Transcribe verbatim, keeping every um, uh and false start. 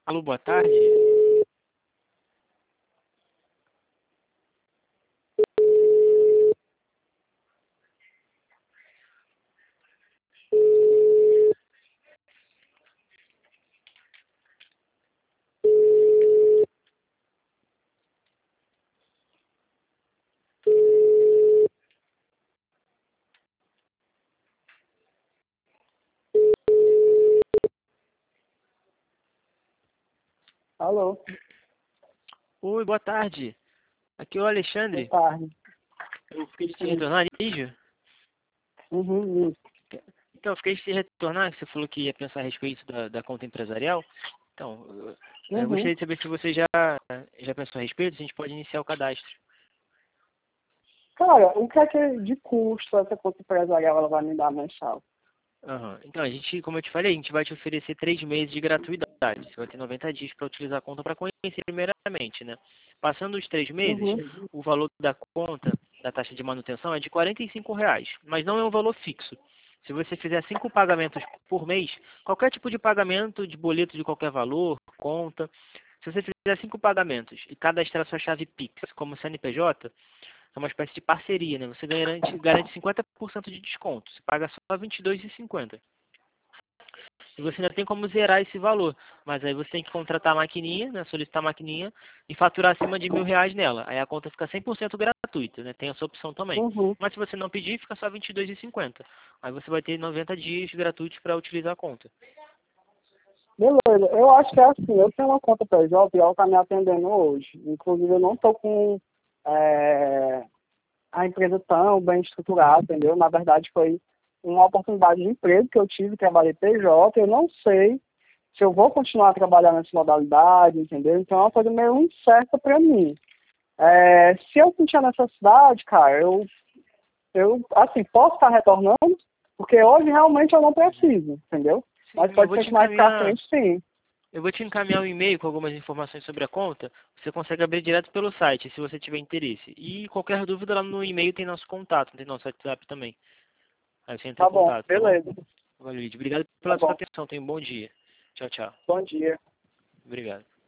Alô, boa tarde. Alô, Oi, boa tarde. Aqui é o boa Alexandre. tarde. Eu fiquei de te Sim. retornar, Lígio. Uhum, isso. Então, eu fiquei de te retornar, que você falou que ia pensar a respeito da, da conta empresarial. Então, eu, eu Uhum. gostaria de saber se você já, já pensou a respeito, se a gente pode iniciar o cadastro. Cara, o que é que de custo essa conta empresarial ela vai me dar mensal? Aham. Então, a gente, como eu te falei, a gente vai te oferecer três meses de gratuidade. Você vai ter noventa dias para utilizar a conta para conhecer primeiramente, né? Passando os três meses, Uhum. o valor da conta, da taxa de manutenção, é de quarenta e cinco reais, mas não é um valor fixo. Se você fizer cinco pagamentos por mês, qualquer tipo de pagamento, de boleto de qualquer valor, conta, se você fizer cinco pagamentos e cadastrar sua chave Pix como C N P J, é uma espécie de parceria, né? Você garante, garante cinquenta por cento de desconto. Você paga só vinte e dois reais e cinquenta centavos. E você ainda tem como zerar esse valor. Mas aí você tem que contratar a maquininha, né? Solicitar a maquininha e faturar acima de mil reais nela. Aí a conta fica cem por cento gratuita, né? Tem essa opção também. Uhum. Mas se você não pedir, fica só vinte e dois reais e cinquenta centavos. Aí você vai ter noventa dias gratuitos para utilizar a conta. Beleza, eu acho que é assim, eu tenho uma conta P J e ela está me atendendo hoje. Inclusive eu não estou com é, a empresa tão bem estruturada, entendeu? Na verdade foi uma oportunidade de emprego que eu tive, trabalhei P J, eu não sei se eu vou continuar a trabalhar nessa modalidade, entendeu? Então é uma coisa meio incerta para mim. É, se eu sentir a necessidade, cara, eu, eu, assim, posso estar retornando, porque hoje realmente eu não preciso, entendeu? Sim, Mas eu pode vou ser te que mais pra encaminhar. frente, sim. Eu vou te encaminhar um e-mail com algumas informações sobre a conta. Você consegue abrir direto pelo site, se você tiver interesse. E qualquer dúvida lá no e-mail tem nosso contato, tem nosso WhatsApp também. Aí você entra em Tá bom, contato, tá bom? beleza. Valeu, Lídio. Obrigado Tá pela sua bom. atenção. Tenha um bom dia. Tchau, tchau. Bom dia. Obrigado.